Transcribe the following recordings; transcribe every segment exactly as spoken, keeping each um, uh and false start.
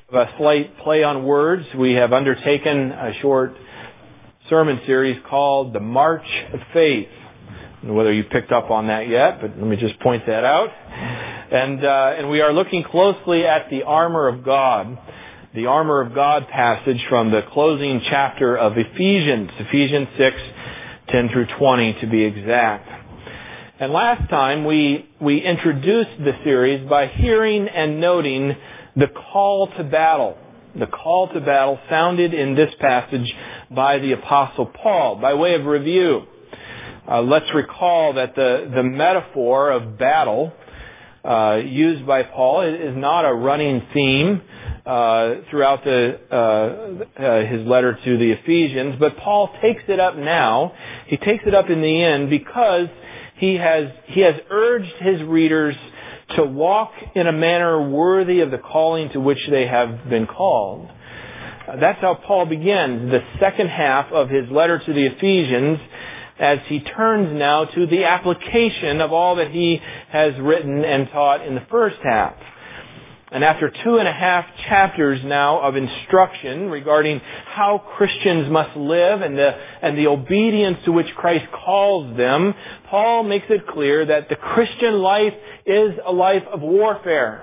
A slight play on words. We have undertaken a short sermon series called The March of Faith. I don't know whether you picked up on that yet, but let me just point that out. And uh, and we are looking closely at the armor of God, the armor of God passage from the closing chapter of Ephesians, Ephesians six, ten through twenty to be exact. And last time we we introduced the series by hearing and noting the call to battle, the call to battle sounded in this passage by the Apostle Paul. By way of review, uh, let's recall that the, the metaphor of battle uh, used by Paul is not a running theme uh, throughout the, uh, uh, his letter to the Ephesians, but Paul takes it up now. He takes it up in the end because he has he has urged his readers to walk in a manner worthy of the calling to which they have been called. Uh, that's how Paul begins the second half of his letter to the Ephesians as he turns now to the application of all that he has written and taught in the first half. And after two and a half chapters now of instruction regarding how Christians must live and the, and the obedience to which Christ calls them, Paul makes it clear that the Christian life is a life of warfare.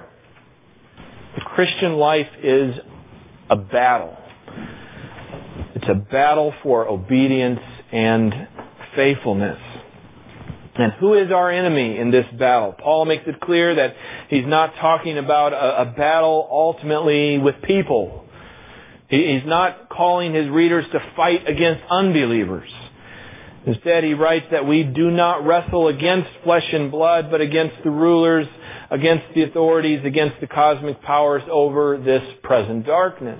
The Christian life is a battle. It's a battle for obedience and faithfulness. And who is our enemy in this battle? Paul makes it clear that he's not talking about a, a battle ultimately with people. He, he's not calling his readers to fight against unbelievers. Instead, he writes that we do not wrestle against flesh and blood, but against the rulers, against the authorities, against the cosmic powers over this present darkness.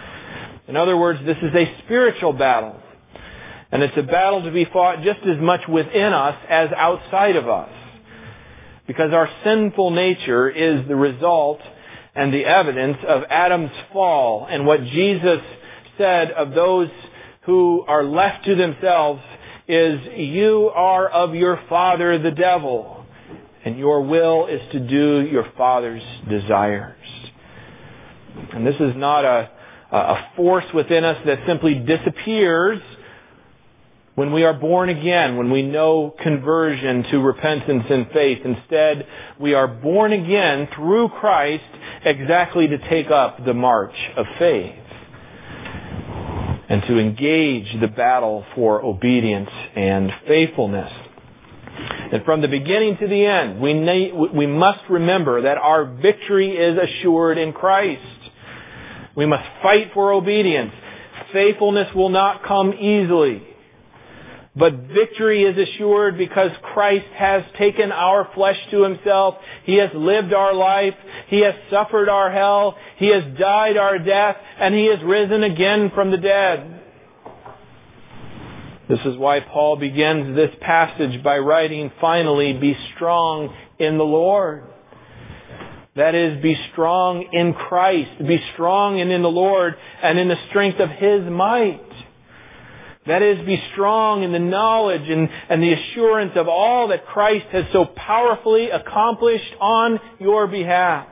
In other words, this is a spiritual battle. And it's a battle to be fought just as much within us as outside of us. Because our sinful nature is the result and the evidence of Adam's fall. And what Jesus said of those who are left to themselves is, you are of your father the devil, and your will is to do your father's desires. And this is not a, a force within us that simply disappears when we are born again, when we know conversion to repentance and faith. Instead, we are born again through Christ exactly to take up the march of faith and to engage the battle for obedience and faithfulness. And from the beginning to the end, we na- we must remember that our victory is assured in Christ. We must fight for obedience. Faithfulness will not come easily. But victory is assured because Christ has taken our flesh to Himself. He has lived our life. He has suffered our hell. He has died our death. And He has risen again from the dead. This is why Paul begins this passage by writing, finally, be strong in the Lord. That is, be strong in Christ. Be strong and in the Lord and in the strength of His might. That is, be strong in the knowledge and, and the assurance of all that Christ has so powerfully accomplished on your behalf.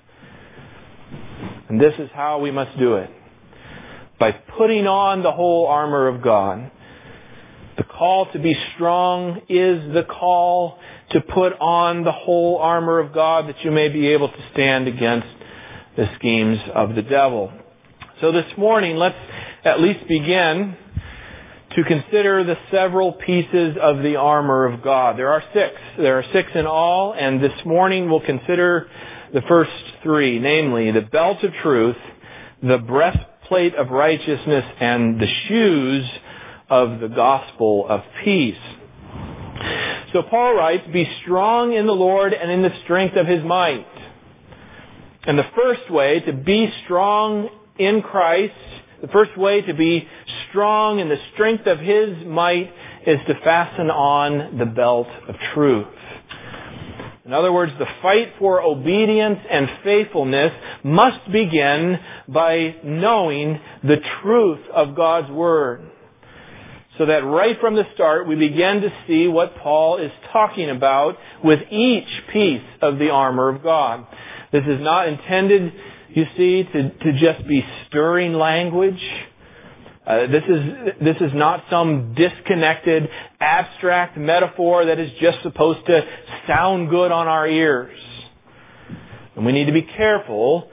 And this is how we must do it. By putting on the whole armor of God. The call to be strong is the call to put on the whole armor of God that you may be able to stand against the schemes of the devil. So this morning, let's at least begin to consider the several pieces of the armor of God. There are six. There are six in all, and this morning we'll consider the first three, namely the belt of truth, the breastplate of righteousness, and the shoes of the gospel of peace. So Paul writes, be strong in the Lord and in the strength of His might. And the first way to be strong in Christ, the first way to be strong in the strength of His might is to fasten on the belt of truth. In other words, the fight for obedience and faithfulness must begin by knowing the truth of God's Word. So that right from the start we begin to see what Paul is talking about with each piece of the armor of God. This is not intended you see, to, to just be stirring language. Uh, this is this is not some disconnected, abstract metaphor that is just supposed to sound good on our ears. And we need to be careful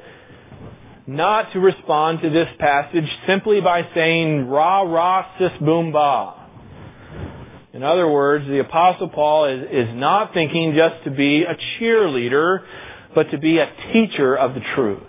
not to respond to this passage simply by saying, rah, rah, sis, boom, bah. In other words, the Apostle Paul is, is not thinking just to be a cheerleader, but to be a teacher of the truth.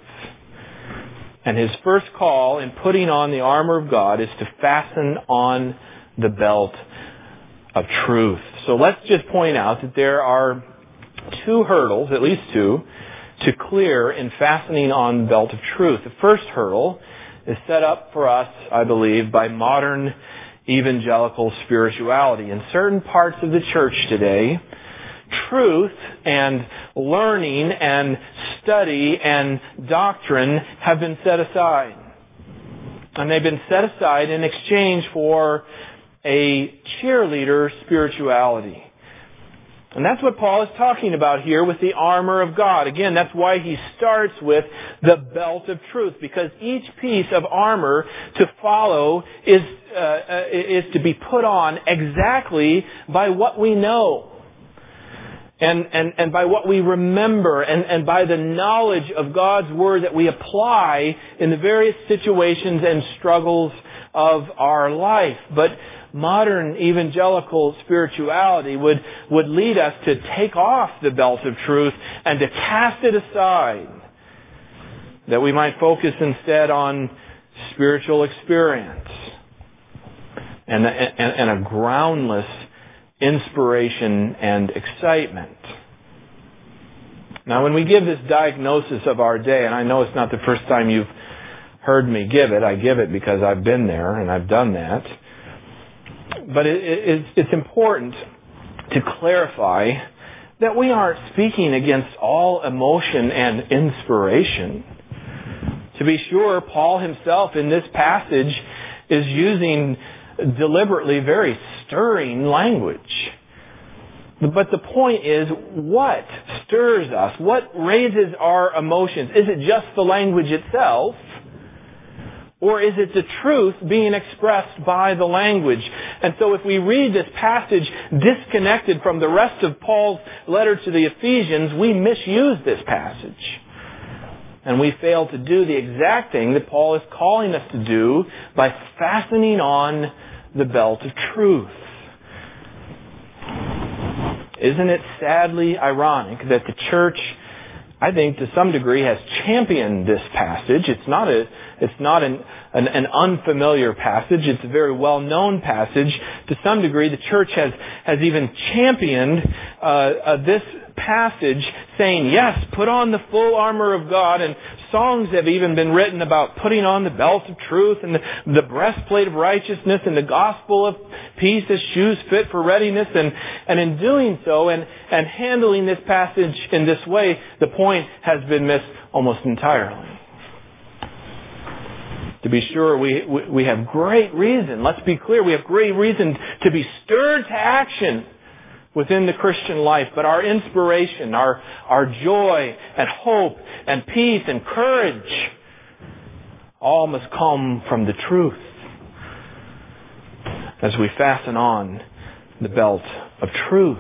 And his first call in putting on the armor of God is to fasten on the belt of truth. So let's just point out that there are two hurdles, at least two, to clear in fastening on the belt of truth. The first hurdle is set up for us, I believe, by modern evangelical spirituality. In certain parts of the church today, truth and learning and study and doctrine have been set aside. And they've been set aside in exchange for a cheerleader spirituality. And that's what Paul is talking about here with the armor of God. Again, that's why he starts with the belt of truth, because each piece of armor to follow is uh, is to be put on exactly by what we know. And, and, and by what we remember, and, and by the knowledge of God's Word that we apply in the various situations and struggles of our life. But modern evangelical spirituality would, would lead us to take off the belt of truth and to cast it aside, that we might focus instead on spiritual experience and, and, and a groundless inspiration and excitement. Now, when we give this diagnosis of our day, and I know it's not the first time you've heard me give it, I give it because I've been there and I've done that, but it, it, it's important to clarify that we aren't speaking against all emotion and inspiration. To be sure, Paul himself in this passage is using deliberately very stirring language. But the point is, what stirs us? What raises our emotions? Is it just the language itself? Or is it the truth being expressed by the language? And so if we read this passage disconnected from the rest of Paul's letter to the Ephesians, we misuse this passage. And we fail to do the exact thing that Paul is calling us to do by fastening on the belt of truth. Isn't it sadly ironic that the church, I think to some degree, has championed this passage? It's not a, it's not an, an, an unfamiliar passage. It's a very well-known passage. To some degree, the church has, has even championed uh, uh, this passage, saying, yes, put on the full armor of God, and songs have even been written about putting on the belt of truth and the, the breastplate of righteousness and the gospel of peace as shoes fit for readiness. And, and in doing so and, and handling this passage in this way, the point has been missed almost entirely. To be sure, we, we, we have great reason, let's be clear, we have great reason to be stirred to action within the Christian life, but our inspiration, our, our joy and hope and peace and courage all must come from the truth as we fasten on the belt of truth.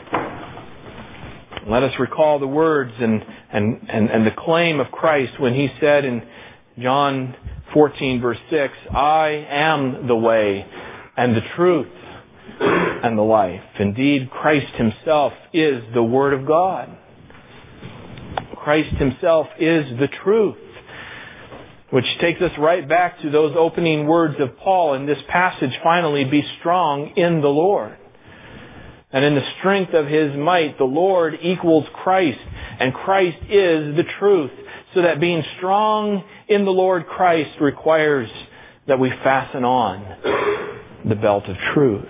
Let us recall the words and, and, and, and the claim of Christ when He said in John fourteen verse six, I am the way and the truth and the life. Indeed, Christ Himself is the Word of God. Christ Himself is the truth. Which takes us right back to those opening words of Paul in this passage, finally, be strong in the Lord. And in the strength of His might, the Lord equals Christ, and Christ is the truth. So that being strong in the Lord Christ requires that we fasten on the belt of truth.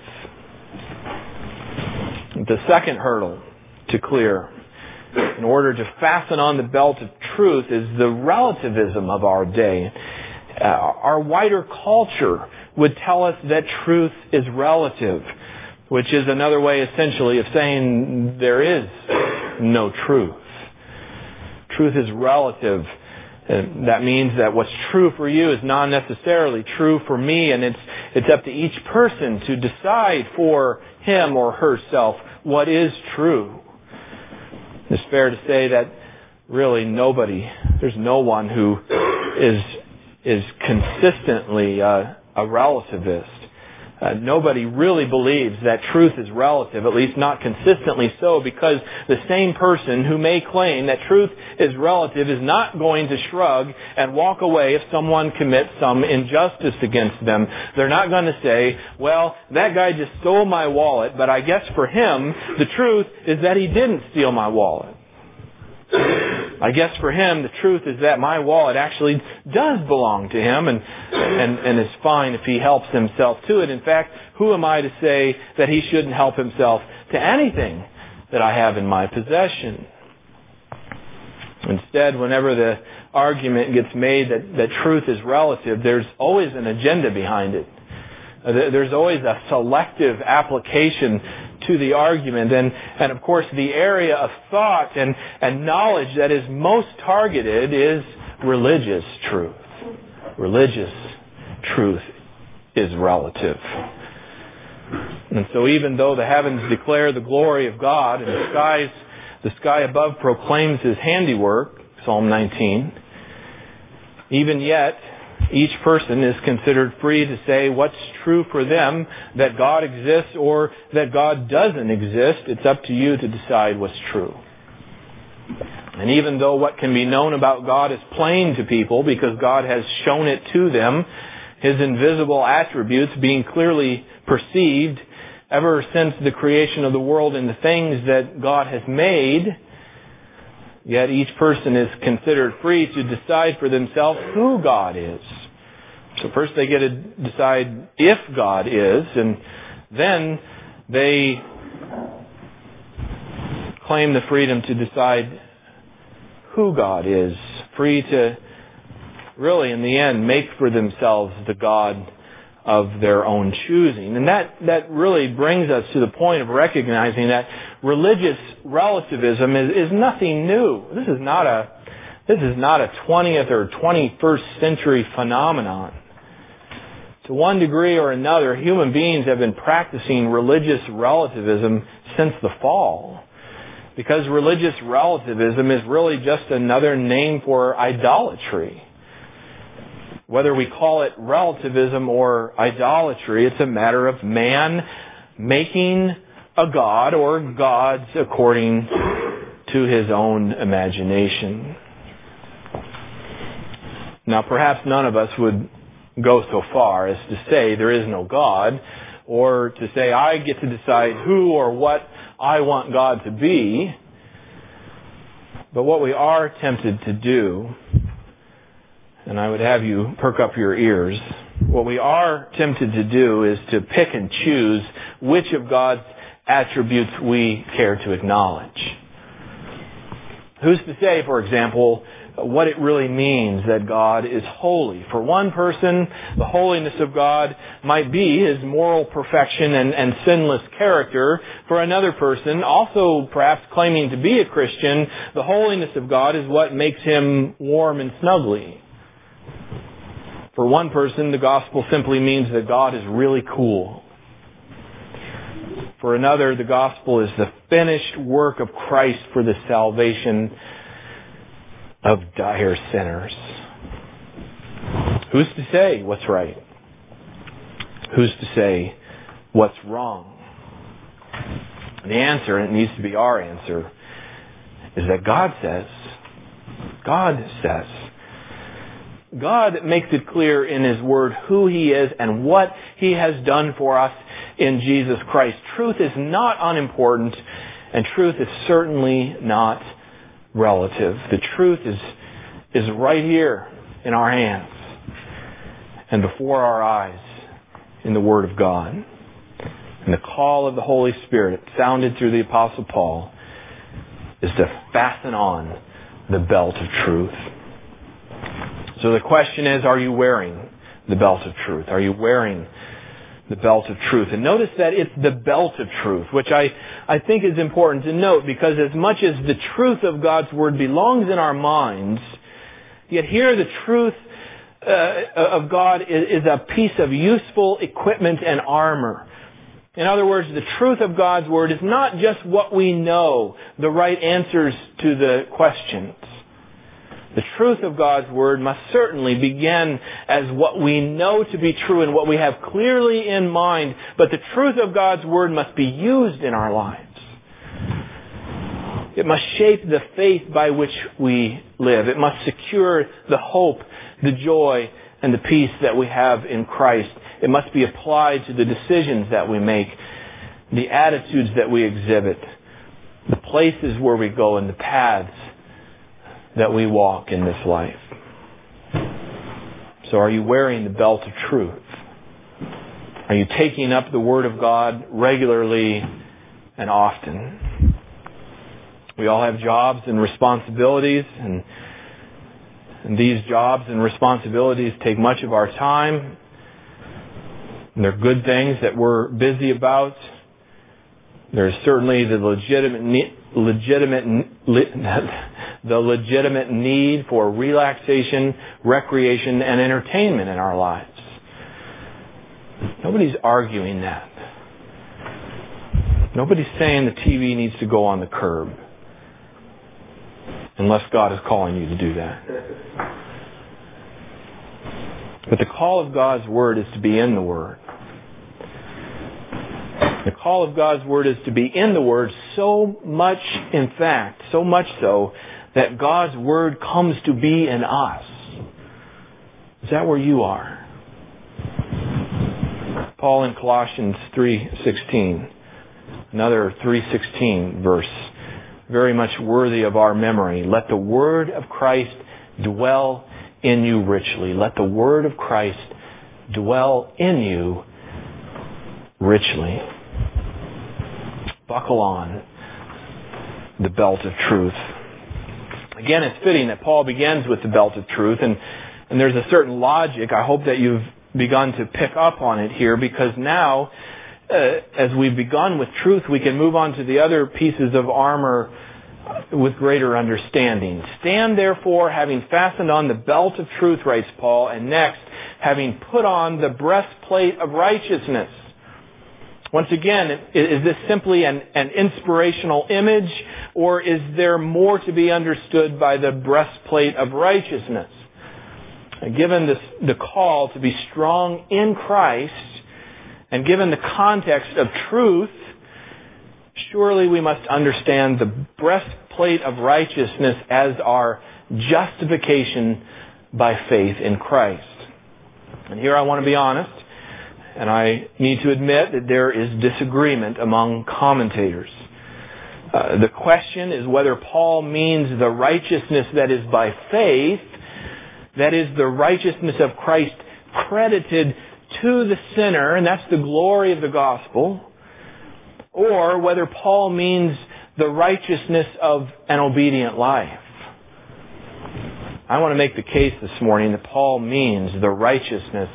The second hurdle to clear in order to fasten on the belt of truth is the relativism of our day. Uh, our wider culture would tell us that truth is relative, which is another way essentially of saying there is no truth. Truth is relative And that means that what's true for you is not necessarily true for me, and it's it's up to each person to decide for him or herself what is true. It's fair to say that really nobody, there's no one who is is consistently uh, a relativist. Uh, nobody really believes that truth is relative, at least not consistently so, because the same person who may claim that truth is relative is not going to shrug and walk away if someone commits some injustice against them. They're not going to say, well, that guy just stole my wallet, but I guess for him, the truth is that he didn't steal my wallet. I guess for him, the truth is that my wallet actually does belong to him and, and, and is fine if he helps himself to it. In fact, who am I to say that he shouldn't help himself to anything that I have in my possession? Instead, whenever the argument gets made that, that truth is relative, there's always an agenda behind it. There's always a selective application to the argument. And, and of course, the area of thought and, and knowledge that is most targeted is religious truth. Religious truth is relative. And so even though the heavens declare the glory of God and the skies, the sky above proclaims His handiwork, Psalm nineteen, even yet, each person is considered free to say what's true for them, that God exists or that God doesn't exist. It's up to you to decide what's true. And even though what can be known about God is plain to people because God has shown it to them, His invisible attributes being clearly perceived ever since the creation of the world and the things that God has made, yet each person is considered free to decide for themselves who God is. So first they get to decide if God is, and then they claim the freedom to decide who God is, free to really, in the end, make for themselves the God of their own choosing. And that, that really brings us to the point of recognizing that religious relativism is, is nothing new. This is not a this is not a twentieth or twenty-first century phenomenon. To one degree or another, human beings have been practicing religious relativism since the fall. Because religious relativism is really just another name for idolatry. Whether we call it relativism or idolatry, it's a matter of man making a god or gods according to his own imagination. Now, perhaps none of us would go so far as to say there is no God, or to say I get to decide who or what I want God to be. But what we are tempted to do, and I would have you perk up your ears, what we are tempted to do is to pick and choose which of God's attributes we care to acknowledge. Who's to say, for example, what it really means that God is holy? For one person, the holiness of God might be His moral perfection and, and sinless character. For another person, also perhaps claiming to be a Christian, the holiness of God is what makes him warm and snuggly. For one person, the gospel simply means that God is really cool. For another, the gospel is the finished work of Christ for the salvation of dire sinners. Who's to say what's right? Who's to say what's wrong? The answer, and it needs to be our answer, is that God says, God says, God makes it clear in His Word who He is and what He has done for us in Jesus Christ. Truth is not unimportant, and truth is certainly not relative. The truth is, is right here in our hands and before our eyes in the Word of God. And the call of the Holy Spirit sounded through the Apostle Paul is to fasten on the belt of truth. So the question is, are you wearing the belt of truth? Are you wearing the belt of truth? And notice that it's the belt of truth, which I, I think is important to note, because as much as the truth of God's Word belongs in our minds, Yet here the truth uh, of God is, is a piece of useful equipment and armor. In other words, the truth of God's Word is not just what we know, the right answers to the questions. The truth of God's Word must certainly begin as what we know to be true and what we have clearly in mind, but the truth of God's Word must be used in our lives. It must shape the faith by which we live. It must secure the hope, the joy, and the peace that we have in Christ. It must be applied to the decisions that we make, the attitudes that we exhibit, the places where we go, and the paths that we walk in this life. So are you wearing the belt of truth? Are you taking up the Word of God regularly and often? We all have jobs and responsibilities, and, and these jobs and responsibilities take much of our time. And they're good things that we're busy about. There's certainly the legitimate need, legitimate the legitimate need for relaxation, recreation, and entertainment in our lives. Nobody's arguing that. Nobody's saying the T V needs to go on the curb, unless God is calling you to do that. But the call of God's Word is to be in the Word. The call of God's Word is to be in the Word so much, in fact, so much so, that God's Word comes to be in us. Is that where you are? Paul in Colossians three sixteen, another three sixteen verse, very much worthy of our memory. Let the Word of Christ dwell in you richly. Let the Word of Christ dwell in you richly. Buckle on the belt of truth. Again, it's fitting that Paul begins with the belt of truth, and, and there's a certain logic. I hope that you've begun to pick up on it here, because now, uh, as we've begun with truth, we can move on to the other pieces of armor with greater understanding. Stand therefore, having fastened on the belt of truth, writes Paul, and next, having put on the breastplate of righteousness. Once again, is this simply an, an inspirational image, or is there more to be understood by the breastplate of righteousness? Given this, the call to be strong in Christ, and given the context of truth, surely we must understand the breastplate of righteousness as our justification by faith in Christ. And here I want to be honest, and I need to admit that there is disagreement among commentators. Uh, the question is whether Paul means the righteousness that is by faith, that is the righteousness of Christ credited to the sinner, and that's the glory of the gospel, or whether Paul means the righteousness of an obedient life. I want to make the case this morning that Paul means the righteousness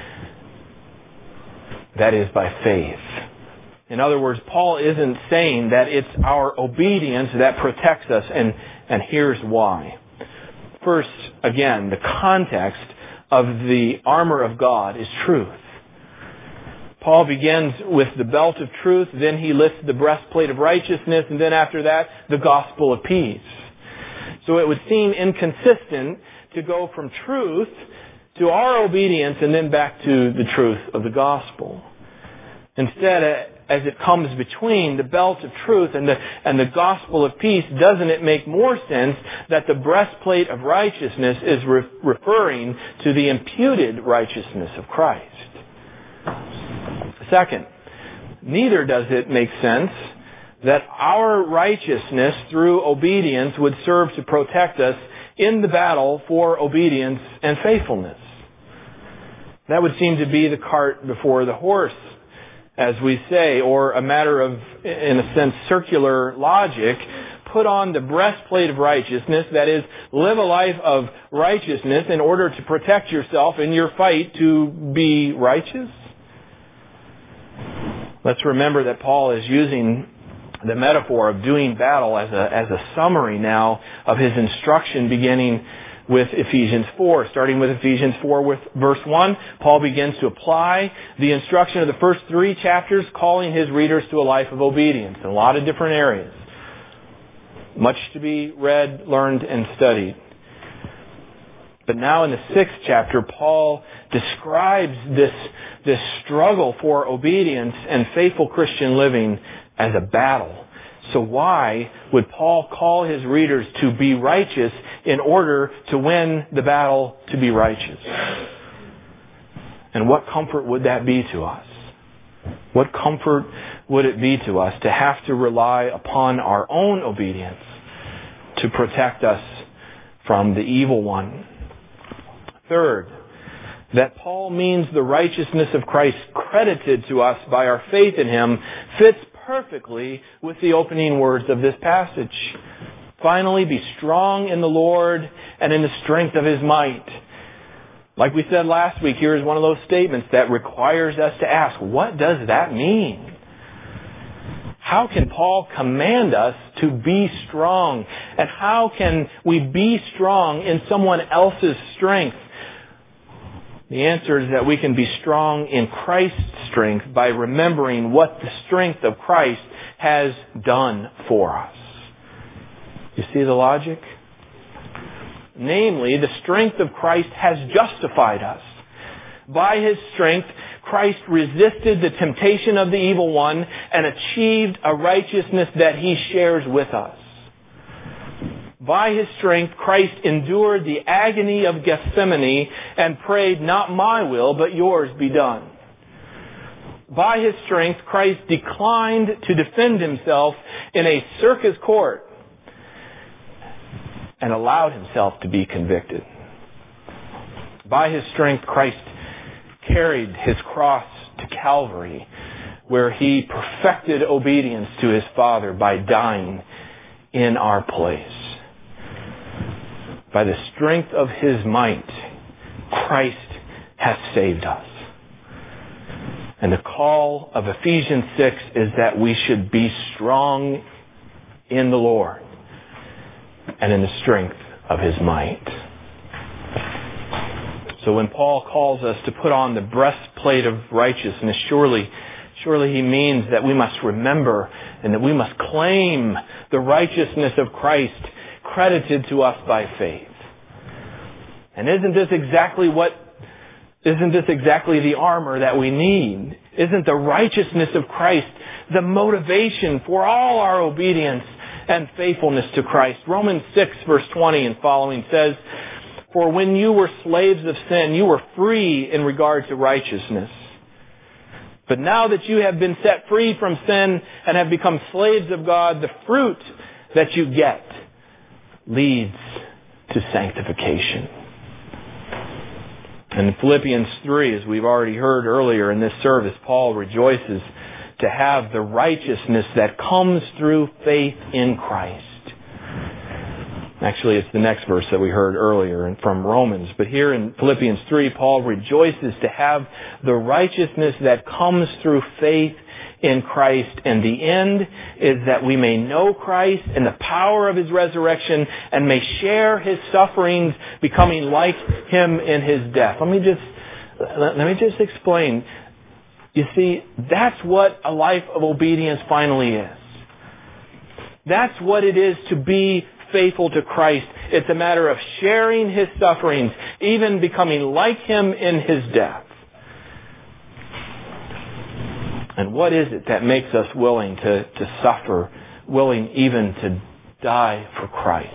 that is by faith. In other words, Paul isn't saying that it's our obedience that protects us, and, and here's why. First, again, the context of the armor of God is truth. Paul begins with the belt of truth, then he lists the breastplate of righteousness, and then after that, the gospel of peace. So it would seem inconsistent to go from truth to our obedience and then back to the truth of the gospel. Instead, as it comes between the belt of truth and the, and the gospel of peace, doesn't it make more sense that the breastplate of righteousness is re- referring to the imputed righteousness of Christ? Second, neither does it make sense that our righteousness through obedience would serve to protect us in the battle for obedience and faithfulness. That would seem to be the cart before the horse, as we say, or a matter of, in a sense, circular logic. Put on the breastplate of righteousness, that is, live a life of righteousness in order to protect yourself in your fight to be righteous. Let's remember that Paul is using the metaphor of doing battle as a, as a summary now of his instruction beginning with Ephesians four. Starting with Ephesians four with verse one, Paul begins to apply the instruction of the first three chapters, calling his readers to a life of obedience in a lot of different areas. Much to be read, learned, and studied. But now in the sixth chapter, Paul describes this, this struggle for obedience and faithful Christian living as a battle. So why would Paul call his readers to be righteous in order to win the battle to be righteous? And what comfort would that be to us? What comfort would it be to us to have to rely upon our own obedience to protect us from the evil one? Third, that Paul means the righteousness of Christ credited to us by our faith in Him fits perfectly with the opening words of this passage. Finally, be strong in the Lord and in the strength of His might. Like we said last week, here is one of those statements that requires us to ask, what does that mean? How can Paul command us to be strong? And how can we be strong in someone else's strength? The answer is that we can be strong in Christ's strength by remembering what the strength of Christ has done for us. You see the logic? Namely, the strength of Christ has justified us. By His strength, Christ resisted the temptation of the evil one and achieved a righteousness that He shares with us. By His strength, Christ endured the agony of Gethsemane and prayed, not my will, but yours be done. By His strength, Christ declined to defend Himself in a circus court and allowed Himself to be convicted. By His strength, Christ carried His cross to Calvary, where He perfected obedience to His Father by dying in our place. By the strength of His might, Christ has saved us. And the call of Ephesians six is that we should be strong in the Lord and in the strength of His might. So when Paul calls us to put on the breastplate of righteousness, surely, surely he means that we must remember and that we must claim the righteousness of Christ credited to us by faith. And isn't this exactly what, isn't this exactly the armor that we need? Isn't the righteousness of Christ the motivation for all our obedience and faithfulness to Christ? Romans six verse twenty and following says, for when you were slaves of sin, you were free in regard to righteousness. But now that you have been set free from sin and have become slaves of God, the fruit that you get leads to sanctification. And in Philippians three, as we've already heard earlier in this service, Paul rejoices to have the righteousness that comes through faith in Christ. Actually, it's the next verse that we heard earlier from Romans. But here in Philippians three, Paul rejoices to have the righteousness that comes through faith in Christ. And the end is that we may know Christ and the power of His resurrection and may share His sufferings, becoming like Him in His death. Let me just, let me just explain. You see, that's what a life of obedience finally is. That's what it is to be faithful to Christ. It's a matter of sharing His sufferings, even becoming like Him in His death. And what is it that makes us willing to, to suffer, willing even to die for Christ?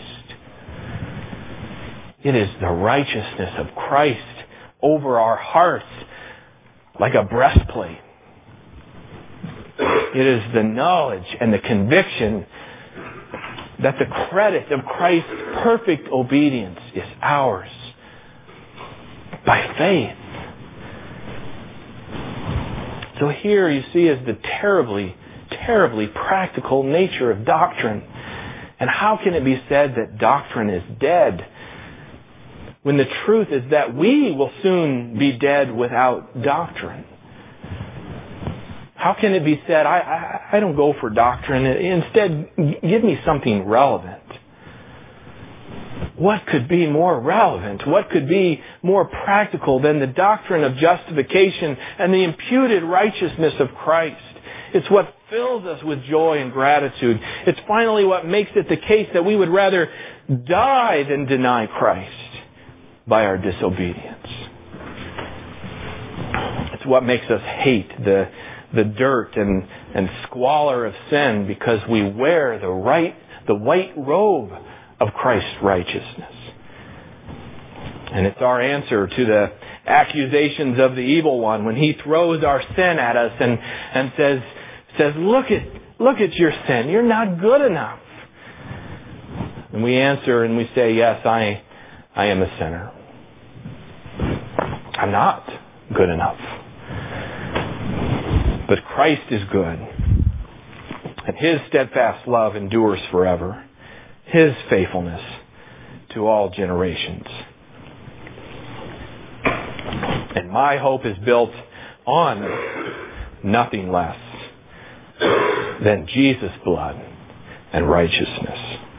It is the righteousness of Christ over our hearts, like a breastplate. It is the knowledge and the conviction that the credit of Christ's perfect obedience is ours by faith. So here you see is the terribly, terribly practical nature of doctrine. And how can it be said that doctrine is dead when the truth is that we will soon be dead without doctrine? How can it be said, I, I, I don't go for doctrine. Instead, give me something relevant. what could be more relevant? What could be more practical than the doctrine of justification and the imputed righteousness of Christ? It's what fills us with joy and gratitude. It's finally what makes it the case that we would rather die than deny Christ by our disobedience. It's what makes us hate the, the dirt and, and squalor of sin, because we wear the right, the white robe of Christ's righteousness. And it's our answer to the accusations of the evil one when he throws our sin at us and, and says, says, look at, look at your sin. You're not good enough. And we answer and we say, yes, I, I am a sinner. I'm not good enough. But Christ is good. And His steadfast love endures forever. His faithfulness to all generations. And my hope is built on nothing less than Jesus' blood and righteousness.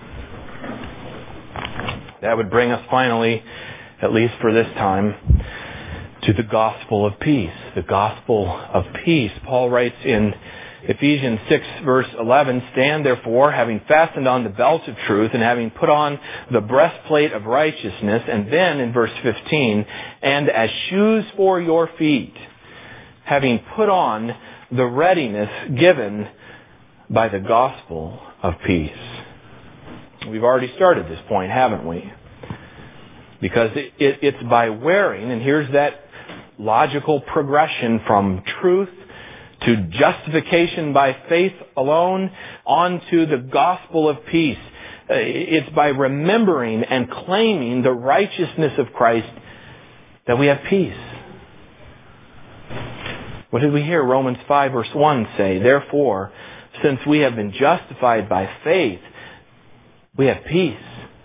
That would bring us finally, at least for this time, to the gospel of peace. The gospel of peace. Paul writes in Ephesians six verse eleven, stand therefore, having fastened on the belt of truth and having put on the breastplate of righteousness. And then in verse fifteen, and as shoes for your feet, having put on the readiness given by the gospel of peace. We've already started this point, haven't we? Because it, it, it's by wearing, and here's that logical progression from truth to justification by faith alone, on to the gospel of peace. It's by remembering and claiming the righteousness of Christ that we have peace. What did we hear Romans five verse one say? Therefore, since we have been justified by faith, we have peace.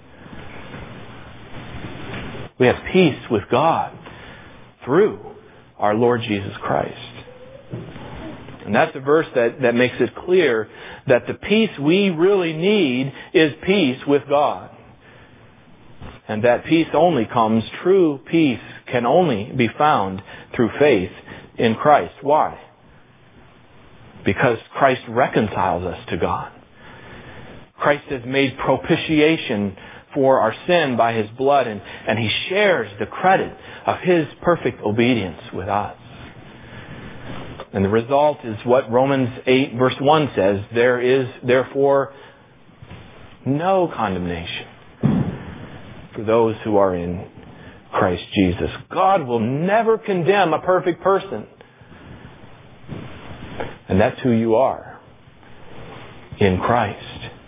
We have peace with God through our Lord Jesus Christ. And that's a verse that, that makes it clear that the peace we really need is peace with God. And that peace only comes, true peace can only be found through faith in Christ. Why? Because Christ reconciles us to God. Christ has made propitiation for our sin by His blood, and, and He shares the credit of His perfect obedience with us. And the result is what Romans eight verse one says, there is therefore no condemnation for those who are in Christ Jesus. God will never condemn a perfect person. And that's who you are in Christ.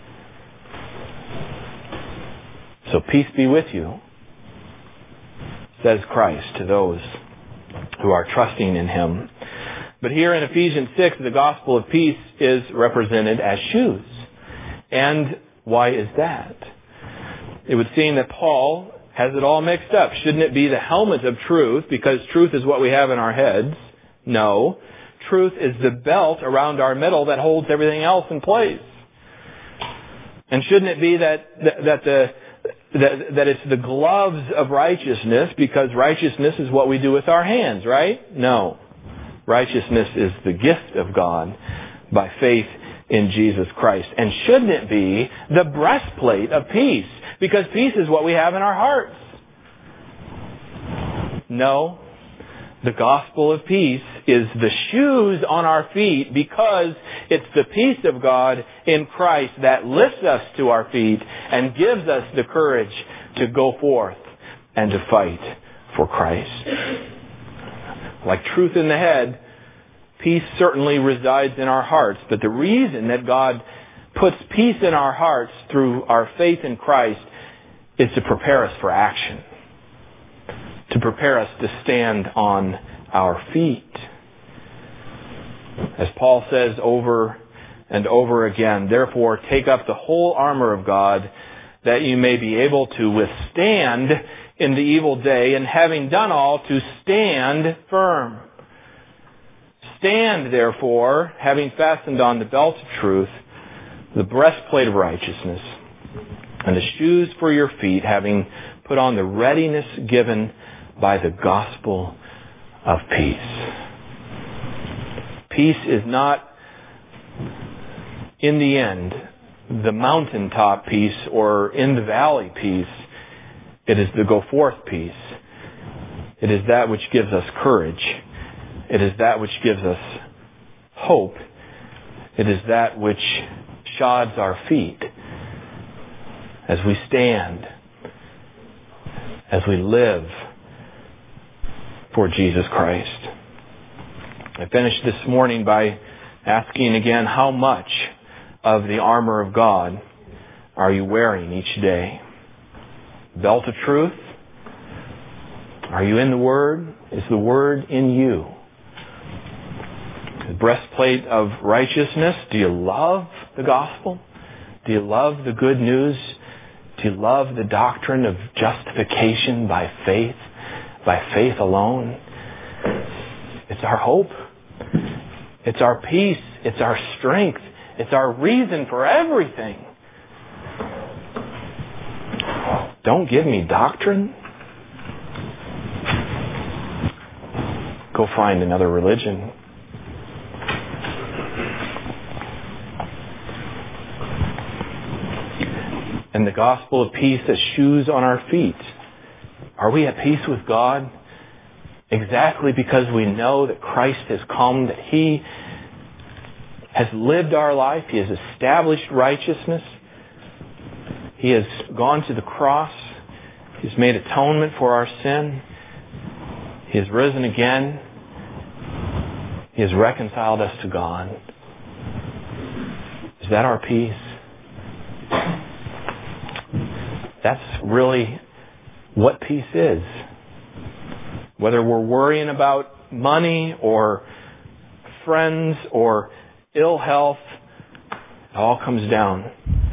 So peace be with you, says Christ to those who are trusting in Him. But here in Ephesians six, the gospel of peace is represented as shoes. And why is that? It would seem that Paul has it all mixed up. Shouldn't it be the helmet of truth, because truth is what we have in our heads? No. Truth is the belt around our middle that holds everything else in place. And shouldn't it be that, that, that the That, that it's the gloves of righteousness, because righteousness is what we do with our hands, right? No. Righteousness is the gift of God by faith in Jesus Christ. And shouldn't it be the breastplate of peace? Because peace is what we have in our hearts. No. The gospel of peace is the shoes on our feet, because it's the peace of God in Christ that lifts us to our feet and gives us the courage to go forth and to fight for Christ. Like truth in the head, peace certainly resides in our hearts. But the reason that God puts peace in our hearts through our faith in Christ is to prepare us for action. To prepare us to stand on our feet. As Paul says over and over again, therefore take up the whole armor of God, that you may be able to withstand in the evil day, and having done all, to stand firm. Stand therefore, having fastened on the belt of truth, the breastplate of righteousness, and the shoes for your feet, having put on the readiness given by the gospel of peace. Peace is not, in the end, the mountaintop peace or in the valley peace. It is the go forth peace. It is that which gives us courage. It is that which gives us hope. It is that which shods our feet as we stand, as we live for Jesus Christ. I finished this morning by asking again, how much of the armor of God are you wearing each day? Belt of truth? Are you in the Word? Is the Word in you? The breastplate of righteousness. Do you love the gospel? Do you love the good news? Do you love the doctrine of justification by faith? By faith alone? It's our hope. It's our peace. It's our strength. It's our reason for everything. Don't give me doctrine. Go find another religion. And the gospel of peace as shoes on our feet. Are we at peace with God? Exactly because we know that Christ has come, that He has lived our life, He has established righteousness, He has gone to the cross, He has made atonement for our sin, He has risen again, He has reconciled us to God. Is that our peace? That's really what peace is. Whether we're worrying about money or friends or ill health, it all comes down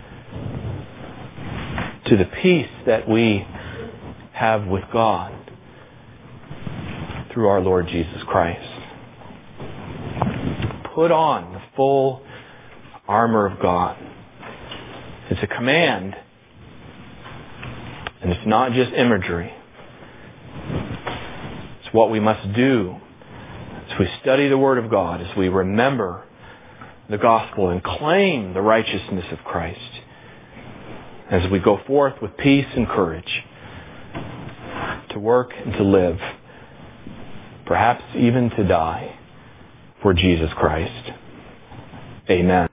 to the peace that we have with God through our Lord Jesus Christ. Put on the full armor of God. It's a command. And it's not just imagery. It's what we must do as we study the Word of God, as we remember the gospel and claim the righteousness of Christ, as we go forth with peace and courage to work and to live, perhaps even to die for Jesus Christ. Amen.